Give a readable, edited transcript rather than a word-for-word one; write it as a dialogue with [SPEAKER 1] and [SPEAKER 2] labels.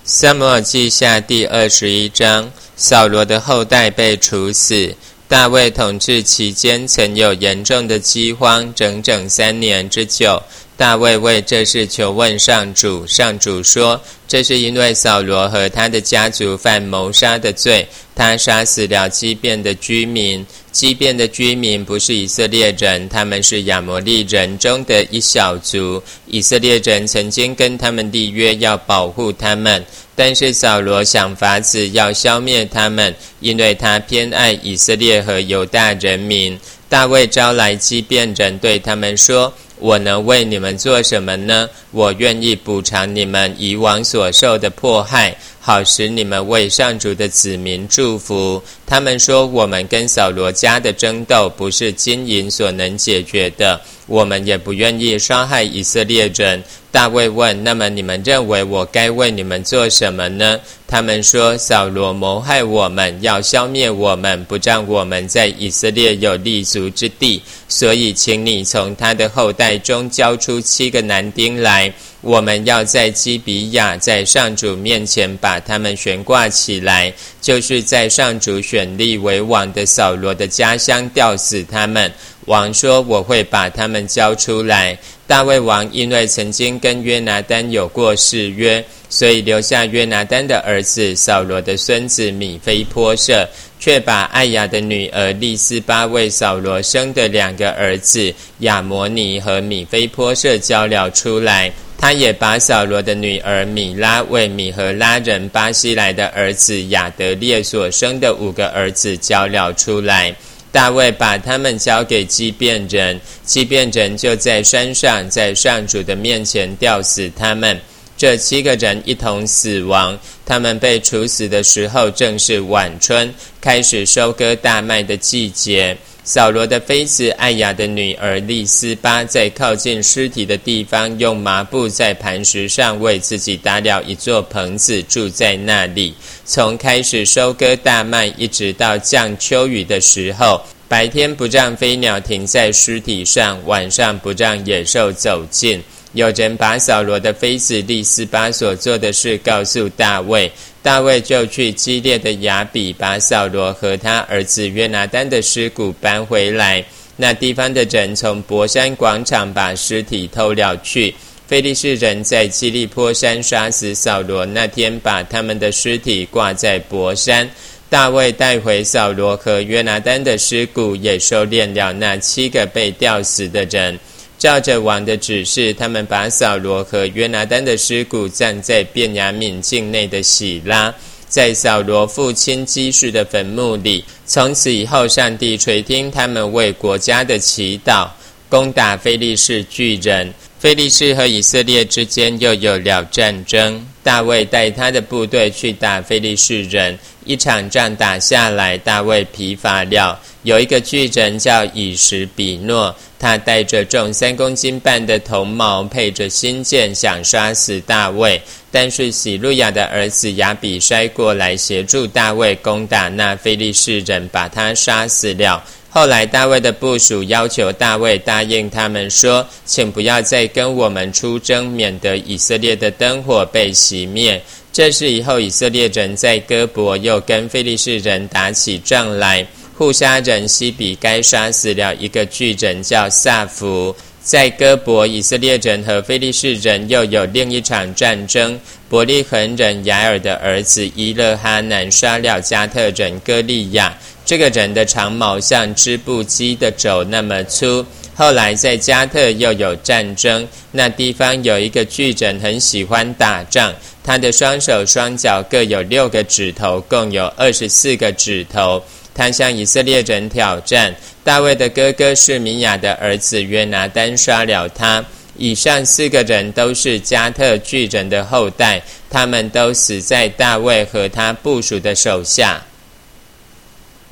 [SPEAKER 1] 撒母耳记下第21章，扫罗的后代被处死。大卫统治期间曾有严重的饥荒，整整3年之久。大卫为这事求问上主，上主说，这是因为扫罗和他的家族犯谋杀的罪，他杀死了基遍的居民。基遍的居民不是以色列人，他们是亚摩利人中的一小族。以色列人曾经跟他们立约，要保护他们，但是扫罗想法子要消灭他们，因为他偏爱以色列和犹大人民。大卫招来基遍人，对他们说，我能为你们做什么呢？我愿意补偿你们以往所受的迫害，好使你们为上主的子民祝福。他们说，我们跟扫罗家的争斗不是金银所能解决的，我们也不愿意杀害以色列人。大卫问，那么你们认为我该为你们做什么呢？他们说，扫罗谋害我们，要消灭我们，不让我们在以色列有立足之地，所以请你从他的后代中交出7个男丁来，我们要在基比亚在上主面前把他们悬挂起来，就是在上主选立为王的扫罗的家乡吊死他们。王说，我会把他们交出来。大卫王因为曾经跟约拿单有过誓约，所以留下约拿单的儿子扫罗的孙子米非波设，却把艾雅的女儿利斯巴为扫罗生的2个儿子亚摩尼和米非波设交了出来。他也把扫罗的女儿米拉为米和拉人巴西来的儿子亚得列所生的5个儿子交了出来。大卫把他们交给基遍人，基遍人就在山上，在上主的面前吊死他们。这7个人一同死亡。他们被处死的时候正是晚春，开始收割大麦的季节。扫罗的妃子艾雅的女儿利斯巴在靠近尸体的地方，用麻布在磐石上为自己搭了一座棚子，住在那里。从开始收割大麦一直到降秋雨的时候，白天不让飞鸟停在尸体上，晚上不让野兽走近。有人把扫罗的妃子利斯巴所做的事告诉大卫，大卫就去基列的雅比，把扫罗和他儿子约拿单的尸骨搬回来。那地方的人从伯山广场把尸体偷了去。非利士人在基利波山杀死扫罗那天，把他们的尸体挂在伯山。大卫带回扫罗和约拿单的尸骨，也收敛了那7个被吊死的人。照着王的指示，他们把扫罗和约拿单的尸骨葬在便雅悯境内的喜拉，在扫罗父亲基士的坟墓里。从此以后，上帝垂听他们为国家的祈祷，攻打非利士巨人。非利士和以色列之间又有了战争，大卫带他的部队去打非利士人。一场仗打下来，大卫疲乏了。有一个巨人叫以实比诺，他带着重3公斤半的铜矛，配着新剑，想杀死大卫。但是喜路亚的儿子亚比筛过来协助大卫攻打那非利士人，把他杀死了。后来大卫的部属要求大卫答应他们说，请不要再跟我们出征，免得以色列的灯火被熄灭。这事以后，以色列人在哥伯又跟非利士人打起仗来。户沙人西比该杀死了一个巨人叫萨弗。在哥伯，以色列人和非利士人又有另一场战争。伯利恒人雅尔的儿子伊勒哈南杀了加特人歌利亚，这个人的长矛像织布机的肘那么粗。后来在加特又有战争，那地方有一个巨人很喜欢打仗，他的双手双脚各有6个指头，共有24个指头。他向以色列人挑战，大卫的哥哥示米亚的儿子约拿单杀了他。以上4个人都是加特巨人的后代，他们都死在大卫和他部属的手下。